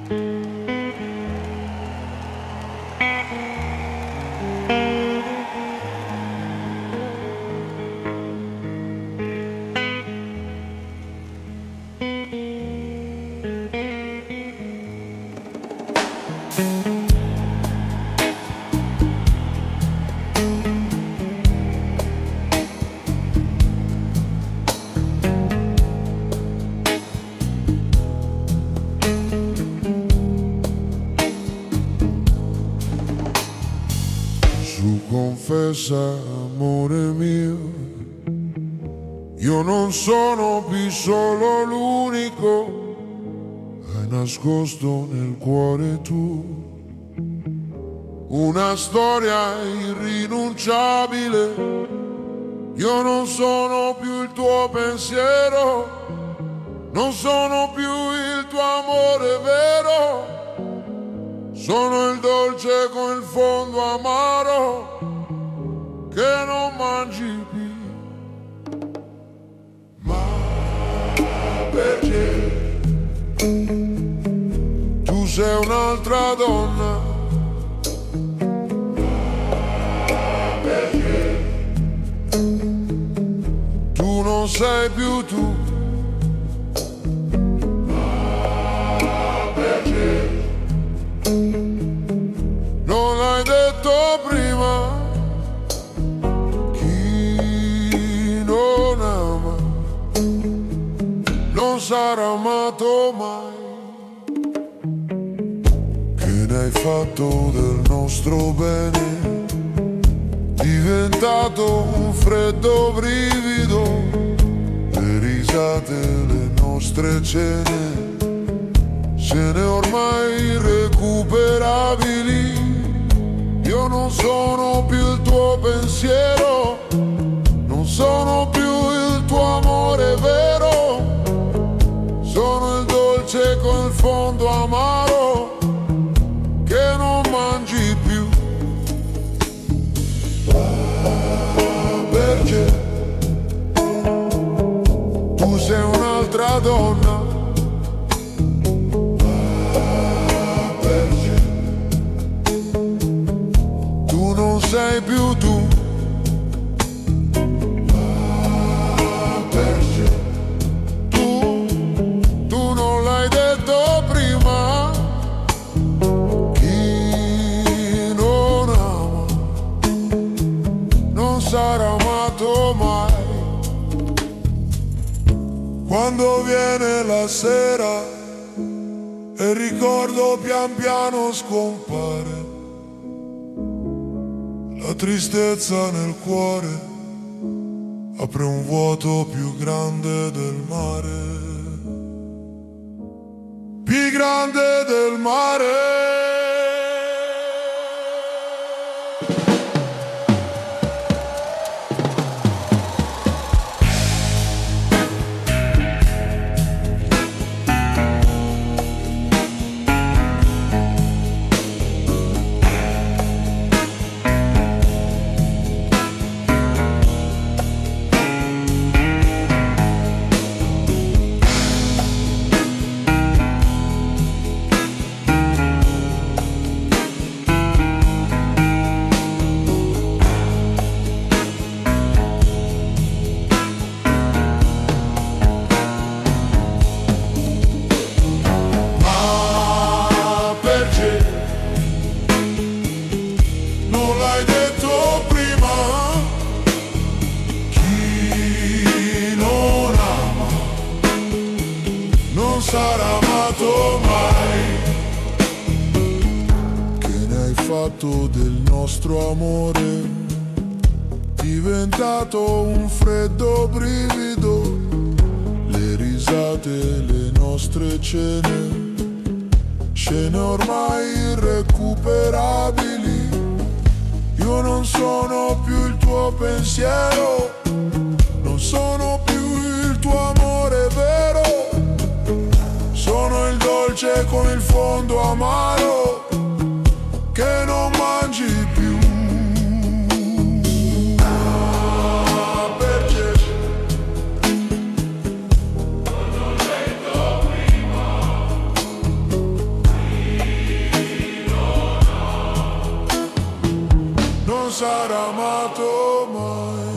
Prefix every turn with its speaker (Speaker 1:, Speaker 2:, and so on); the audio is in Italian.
Speaker 1: Confessa, amore mio, io non sono più solo l'unico, hai nascosto nel cuore tu una storia irrinunciabile. Io non sono più il tuo pensiero, non sono più il tuo amore vero, sono il dolce con il fondo amaro che non mangi più. Ma perché tu sei un'altra donna? Ma perché tu non sei più tu? Ma perché non l'hai detto prima? Non sarà amato mai. Che ne hai fatto del nostro bene? Diventato un freddo brivido, le risate, le nostre cene, scene ormai irrecuperabili. Io non sono più il tuo pensiero, non sono più il tuo amore vero, sono il dolce con il fondo amaro che non mangi più. Perché tu sei un'altra donna? Perché tu non sei più tu? Sarà amato mai. Quando viene la sera e il ricordo pian piano scompare, la tristezza nel cuore apre un vuoto più grande del mare, più grande del mare. Sarà amato mai. Che ne hai fatto del nostro amore? Diventato un freddo brivido, le risate, le nostre cene, scene ormai irrecuperabili. Io non sono più il tuo pensiero, non sono più il tuo amore vero, sono il dolce con il fondo amaro che non mangi più. Ah, perché non l'ho detto prima? sarà amato mai.